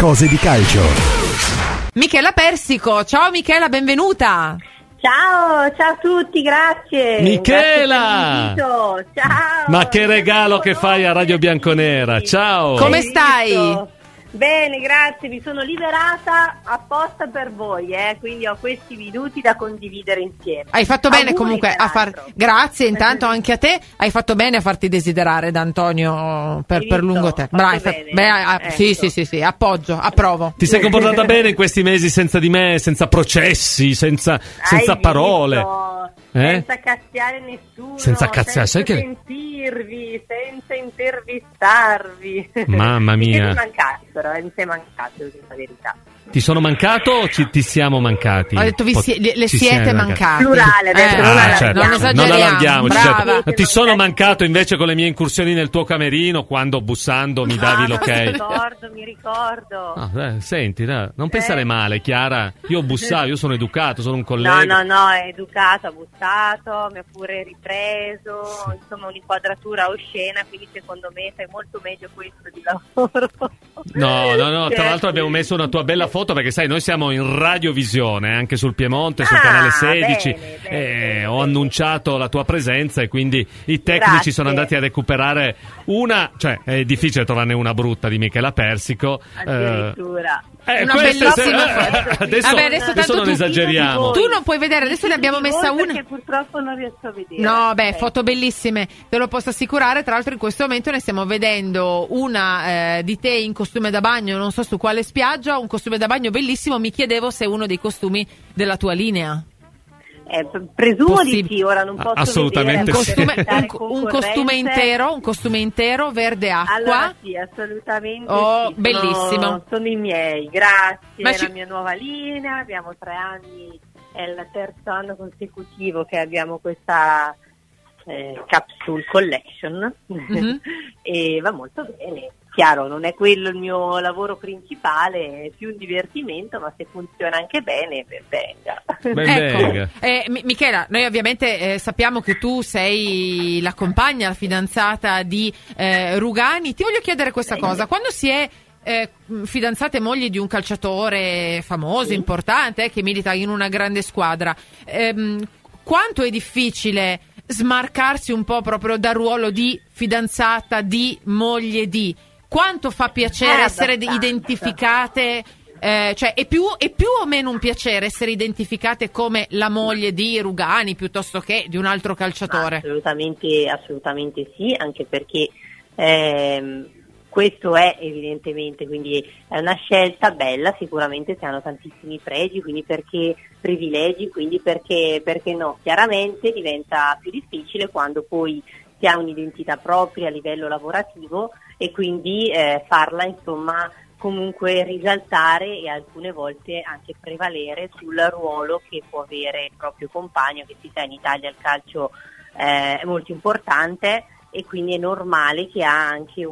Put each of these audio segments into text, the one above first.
cose di calcio. Michela Persico, ciao Michela, benvenuta. Ciao a tutti, grazie. Michela! Grazie, ciao. Ma che regalo che fai a Radio Bianconera, ciao! Come stai? Bene, grazie, mi sono liberata apposta per voi, quindi ho questi minuti da condividere insieme. Hai fatto bene Auguri, comunque a grazie intanto anche a te, hai fatto bene a farti desiderare da Antonio per lungo tempo. Sì, approvo. Ti sei comportata bene in questi mesi senza di me, senza processi, senza parole. Senza cazziare nessuno, senza sentirvi, senza intervistarvi. Mamma mia. Mi sei mancato, la verità. Ti sono mancato o ti siamo mancati? Ho detto le siete mancati. Plurale, adesso non esageriamo. Non allarghiamoci. Brava. Ti sono mancato invece con le mie incursioni nel tuo camerino, quando bussando mi davi l'ok. Mi ricordo. Senti, non pensare male, Chiara. Io bussavo, io sono educato, sono un collega. No, è educato, ha bussato, mi ha pure ripreso, insomma un'inquadratura oscena, quindi secondo me fai molto meglio questo di lavoro. No, tra l'altro abbiamo messo una tua bella foto, perché sai, noi siamo in radiovisione anche sul Piemonte, sul canale 16. Bene. Ho annunciato la tua presenza e quindi i tecnici sono andati a recuperare è difficile trovarne una brutta di Michela Persico. Addirittura. Una bellissima foto. Adesso non esageriamo. Tu non puoi vedere, adesso ne abbiamo messa una. Perché purtroppo non riesco a vedere. No, foto bellissime, te lo posso assicurare. Tra l'altro in questo momento ne stiamo vedendo una di te in costume da bagno, non so su quale spiaggia, un costume da bagno bellissimo. Mi chiedevo se è uno dei costumi della tua linea. Presumo di sì, ora non posso assolutamente vedere. Un costume intero verde acqua. Allora sì, assolutamente sì. Bellissimo. Sono i miei, grazie. Ma è la mia nuova linea, abbiamo 3 anni, è il terzo anno consecutivo che abbiamo questa capsule collection. E va molto bene. Chiaro, non è quello il mio lavoro principale, è più un divertimento, ma se funziona anche bene, ben venga. Michela, noi ovviamente sappiamo che tu sei la compagna, la fidanzata di Rugani. Ti voglio chiedere questa cosa: quando si è fidanzate e mogli di un calciatore famoso, importante, che milita in una grande squadra, quanto è difficile smarcarsi un po' proprio dal ruolo di fidanzata, di moglie di? Quanto fa piacere essere identificate, è più o meno un piacere essere identificate come la moglie di Rugani piuttosto che di un altro calciatore? Assolutamente sì, anche perché questo è evidentemente, quindi è una scelta bella, sicuramente si hanno tantissimi pregi, quindi perché privilegi, quindi perché no, chiaramente diventa più difficile quando poi si ha un'identità propria a livello lavorativo e quindi farla insomma comunque risaltare e alcune volte anche prevalere sul ruolo che può avere il proprio compagno, che si sa in Italia il calcio è molto importante e quindi è normale che ha anche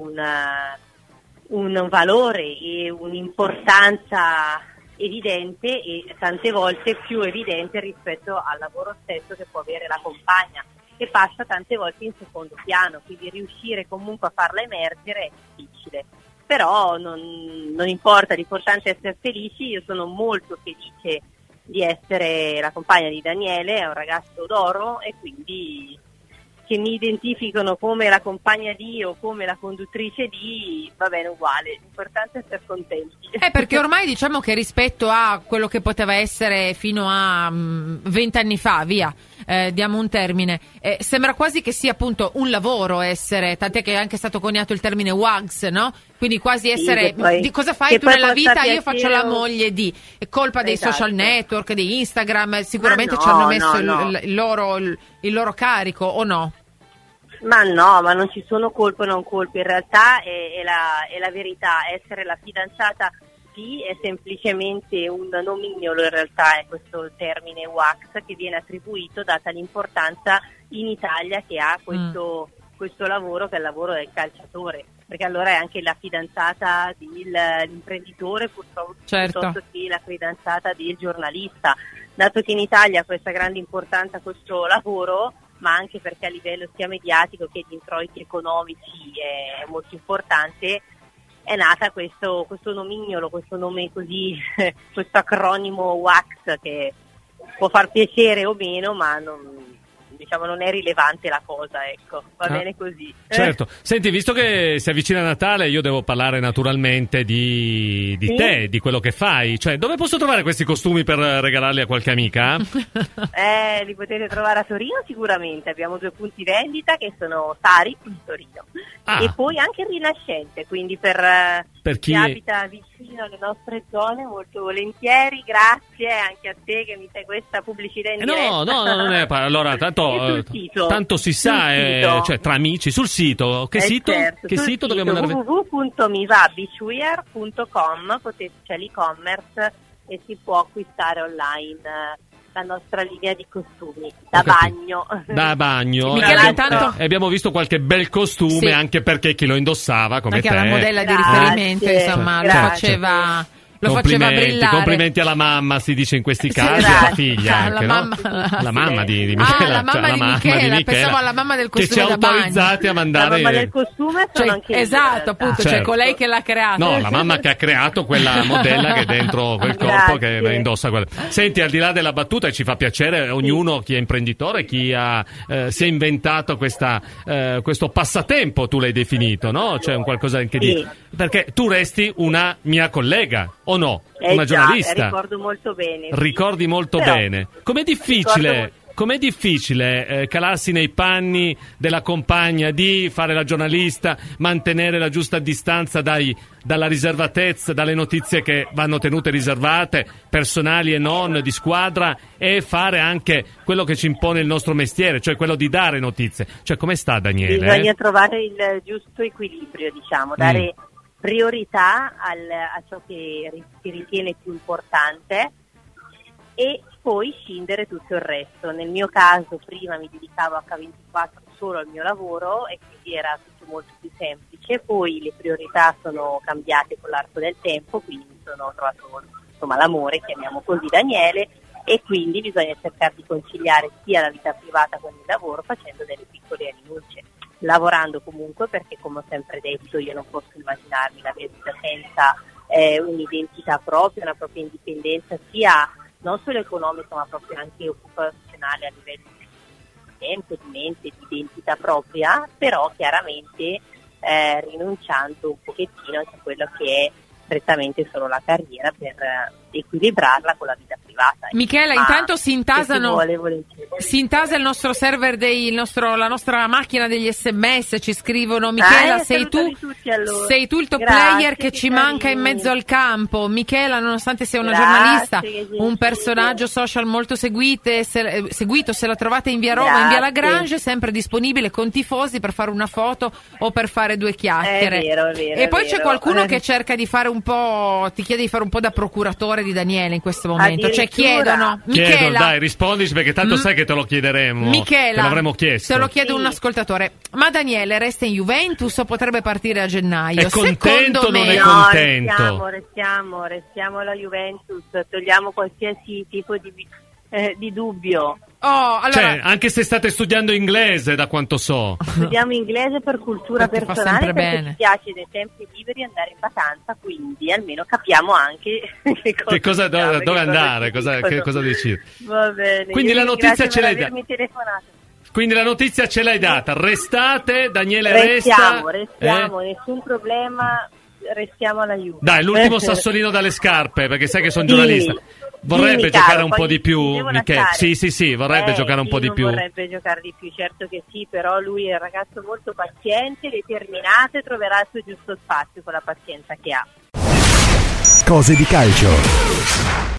un valore e un'importanza evidente e tante volte più evidente rispetto al lavoro stesso che può avere la compagna, che passa tante volte in secondo piano, quindi riuscire comunque a farla emergere è difficile. Però non importa, l'importante è essere felici. Io sono molto felice di essere la compagna di Daniele, è un ragazzo d'oro e quindi che mi identificano come la compagna di o come la conduttrice di, va bene uguale, l'importante è essere contenti. Perché ormai diciamo che rispetto a quello che poteva essere fino a 20 anni fa, diamo un termine, sembra quasi che sia appunto un lavoro essere, tant'è che è anche stato coniato il termine WAGS, no? Quindi quasi essere, di cosa fai tu nella vita? Io faccio la moglie di, è colpa dei social network, di Instagram, sicuramente ci hanno messo il loro carico, o no? Ma no, ma non ci sono colpe o non colpe, in realtà è la verità. Essere la fidanzata di è semplicemente un nomignolo, in realtà è questo termine WAX che viene attribuito data l'importanza in Italia che ha questo lavoro, che è il lavoro del calciatore, perché allora è anche la fidanzata dell'imprenditore piuttosto che la fidanzata del giornalista, dato che in Italia ha questa grande importanza questo lavoro, ma anche perché a livello sia mediatico che di introiti economici è molto importante. è nata questo nomignolo, questo nome così, questo acronimo WAX, che può far piacere o meno, ma non è rilevante la cosa, ecco, va bene così. Certo. Senti, visto che si avvicina Natale, io devo parlare naturalmente di te, di quello che fai. Cioè, dove posso trovare questi costumi per regalarli a qualche amica? Li potete trovare a Torino sicuramente, abbiamo 2 punti vendita che sono Tari in Torino e poi anche Rinascente, quindi per chi abita vicino alle nostre zone, molto volentieri. Grazie anche a te che mi fai questa pubblicità in diretta. No, non è allora tanto si sa, cioè tra amici sul sito. Che sito? Certo, che sito dobbiamo andare? www.mivabeachwear.com, c'è l'e-commerce e si può acquistare online la nostra linea di costumi da bagno. Da bagno. Michela, intanto abbiamo visto qualche bel costume, anche perché chi lo indossava come anche te. Anche la modella di riferimento, insomma, lo faceva brillare. Complimenti alla mamma, si dice in questi casi, alla figlia anche, la mamma di Michela. La mamma di Michela, pensavo alla mamma del costume che ci ha autorizzati a mandare. La mamma del costume sono anche esatto, appunto, c'è colei che l'ha creato. No, la mamma che ha creato quella modella che è dentro quel corpo che indossa quella. Senti, al di là della battuta, ci fa piacere ognuno, chi è imprenditore, chi si è inventato questo passatempo, tu l'hai definito, no? Cioè un qualcosa anche di... Perché tu resti una mia collega, o no? Una giornalista. Ricordo molto bene. Ricordi molto bene. Com'è difficile calarsi nei panni della compagna, di fare la giornalista, mantenere la giusta distanza dalla riservatezza, dalle notizie che vanno tenute riservate, personali e non, di squadra, e fare anche quello che ci impone il nostro mestiere, cioè quello di dare notizie. Cioè, come sta Daniele? Bisogna trovare il giusto equilibrio, diciamo, dare priorità a ciò che si ritiene più importante e poi scindere tutto il resto. Nel mio caso prima mi dedicavo a H24 solo al mio lavoro e quindi era tutto molto più semplice, poi le priorità sono cambiate con l'arco del tempo, quindi mi sono trovato l'amore, chiamiamo così, Daniele, e quindi bisogna cercare di conciliare sia la vita privata con il lavoro facendo delle piccole rinunce, lavorando comunque, perché come ho sempre detto io non posso immaginarmi la mia vita senza un'identità propria, una propria indipendenza sia non solo economica ma proprio anche occupazionale a livello di tempo, di mente, di identità propria, però chiaramente rinunciando un pochettino anche a quello che è strettamente solo la carriera per equilibrarla con la vita privata. Michela, intanto si intasa il nostro server, la nostra macchina degli SMS, ci scrivono: Michela, sei tu il top player che ci manca in mezzo al campo. Michela, nonostante sia una giornalista, un personaggio social molto seguito, se la trovate in via Roma, in via Lagrange, sempre disponibile con tifosi per fare una foto o per fare 2 chiacchiere. È vero, e poi c'è qualcuno che cerca di fare ti chiede di fare un po' da procuratore di Daniele in questo momento, cioè chiedono: Michela, dai, rispondici, perché tanto sai che te lo chiederemo. Michela, te l'avremmo chiesto. Se lo chiede un ascoltatore: ma Daniele resta in Juventus o potrebbe partire a gennaio? È contento o non è no, contento? Restiamo alla Juventus, togliamo qualsiasi tipo di dubbio. Allora... Cioè, anche se state studiando inglese, da quanto so. Studiamo inglese per cultura personale, perché ci piace nei tempi liberi andare in vacanza, quindi almeno capiamo anche dove andare, cosa decidere. Va bene. Quindi la notizia ce l'hai data. Quindi la notizia ce l'hai data. Restate, Daniele resta. Restiamo, nessun problema, restiamo alla Juve. Dai, l'ultimo sassolino dalle scarpe, perché sai che sono giornalista. Vorrebbe giocare un po' di più, Michele? Sì, vorrebbe giocare un po' di più. Vorrebbe giocare di più, certo che sì, però lui è un ragazzo molto paziente, determinato, e troverà il suo giusto spazio con la pazienza che ha. Cose di calcio.